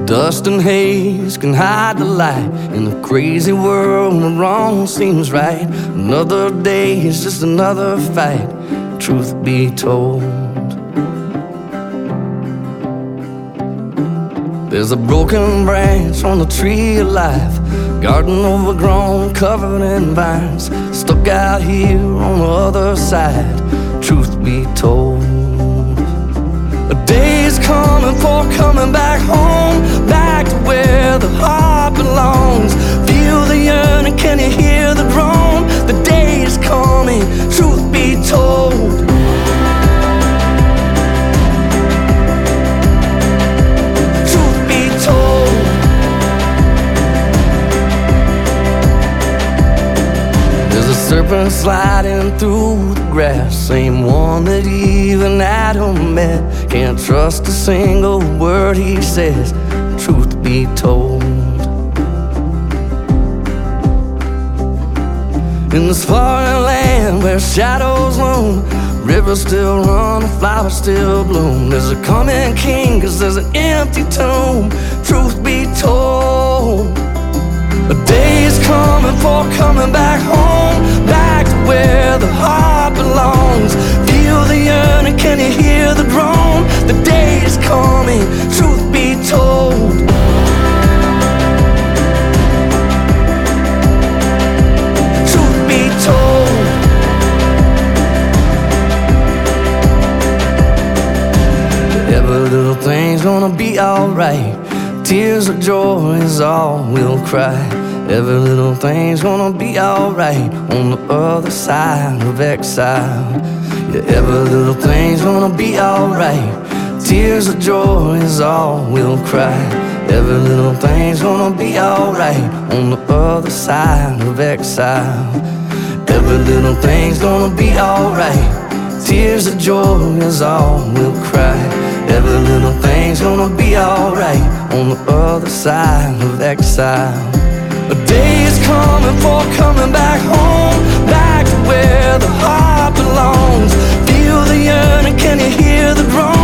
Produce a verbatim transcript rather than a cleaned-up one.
Dust and haze can hide the light in a crazy world when wrong seems right. Another day is just another fight, truth be told. There's a broken branch on the tree of life, garden overgrown, covered in vines, stuck out here on the other side, truth be told. A day is coming for coming back home, back to where the heart belongs. Feel the yearning, can you hear the groan? The day is coming, truth be told. Truth be told. There's a serpent sliding through the grass, same one that Eve and Adam met. Can't trust a single word he says, truth be told. In this foreign land where shadows loom, rivers still run, flowers still bloom. There's a coming king, cause there's an empty tomb, truth be told. A day is coming for coming back home, back to where the heart belongs. Feel the yearning, can you hear the groan? The day is coming, truth be told. Truth be told. Every little thing's gonna be alright, tears of joy is all we'll cry. Every little thing's gonna be alright on the other side of exile. Yeah, every little thing's gonna be alright, tears of joy is all we'll cry. Every little thing's gonna be alright on the other side of exile. Every little thing's gonna be alright, tears of joy is all we'll cry. Every little thing's gonna be alright on the other side of exile. A day is coming for coming back home, back to where the heart belongs. Feel the yearning, can you hear the groan?